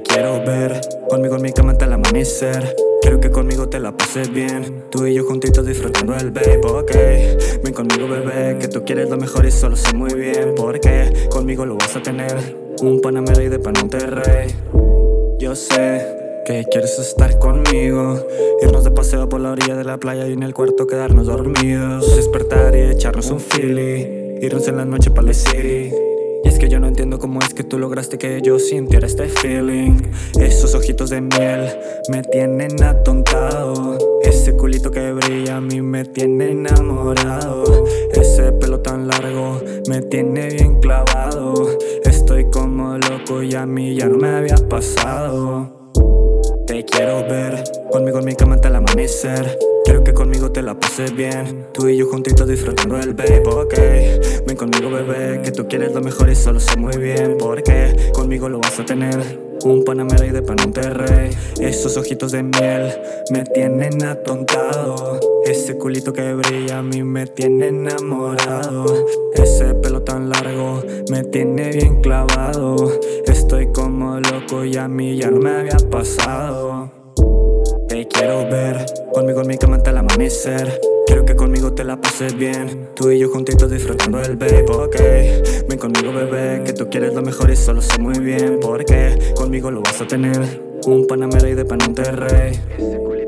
Te quiero ver, conmigo en mi cama hasta el amanecer. Quiero que conmigo te la pases bien, tú y yo juntitos disfrutando el babe, ok. Ven conmigo bebé, que tú quieres lo mejor y solo sé muy bien porque conmigo lo vas a tener, un Panamera y de pa' Monterrey. Yo sé que quieres estar conmigo, irnos de paseo por la orilla de la playa y en el cuarto quedarnos dormidos, despertar y echarnos un Philly, irnos en la noche pa' la city. Y es que yo no entiendo cómo es que tú lograste que yo sintiera este feeling. Esos ojitos de miel me tienen atontado, ese culito que brilla a mí me tiene enamorado, ese pelo tan largo me tiene bien clavado. Estoy como loco y a mí ya no me había pasado. Te quiero ver, conmigo en mi cama hasta el amanecer. Quiero que conmigo te la pases bien, tú y yo juntitos disfrutando el babe, ok. Ven conmigo bebé, que tú quieres lo mejor y solo sé muy bien porque conmigo lo vas a tener, un Panamera y de pa' Monterrey. Esos ojitos de miel me tienen atontado, ese culito que brilla a mí me tiene enamorado, ese pelo tan largo me tiene bien clavado. Estoy como loco y a mí ya no me había pasado. Te quiero ver, conmigo en mi cama hasta el amanecer. Quiero que conmigo te la pases bien, tú y yo juntitos disfrutando el babe, ok. Ven conmigo bebé, que tú quieres lo mejor y solo sé muy bien porque conmigo lo vas a tener, un Panamera y de pa' Monterrey.